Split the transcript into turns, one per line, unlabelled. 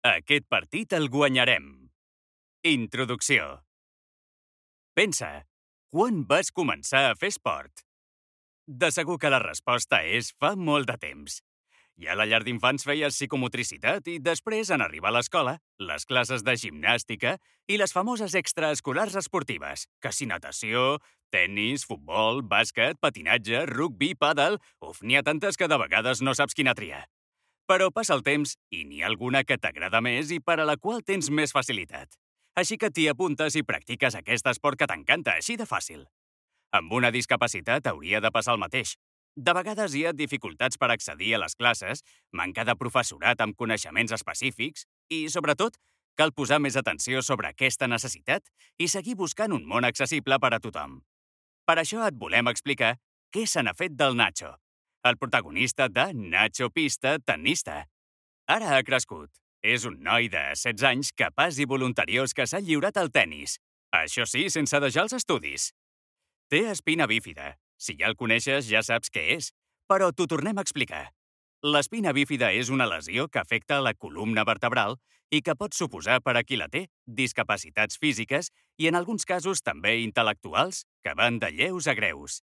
Aquest partit el guanyarem. Introducció. Pensa, quan vas començar a fer esport? De segur que la resposta és fa molt de temps. I a la llar d'infants feies psicomotricitat i després, en arribar a l'escola, les classes de gimnàstica i les famoses extraescolars esportives, que si natació, tennis, futbol, bàsquet, patinatge, rugbi, pàdel... Uf, n'hi ha tantes que de vegades no saps quina triar. Però passa el temps i n'hi ha alguna que t'agrada més i per a la qual tens més facilitat. Així que t'hi apuntes i practiques aquest esport que t'encanta, així de fàcil. Amb una discapacitat hauria de passar el mateix. De vegades hi ha dificultats per accedir a les classes, manca de professorat amb coneixements específics i, sobretot, cal posar més atenció sobre aquesta necessitat i seguir buscant un món accessible per a tothom. Per això et volem explicar què se n'ha fet del Nacho, el protagonista de Nacho Pista Tennista. Ara ha crescut. És un noi de 16 anys capaç i voluntariós que s'ha lliurat al tennis. Això sí, sense deixar els estudis. Té espina bífida. Si ja el coneixes, ja saps què és. Però t'ho tornem a explicar. L'espina bífida és una lesió que afecta la columna vertebral i que pot suposar per a qui la té discapacitats físiques i en alguns casos també intel·lectuals que van de lleus a greus.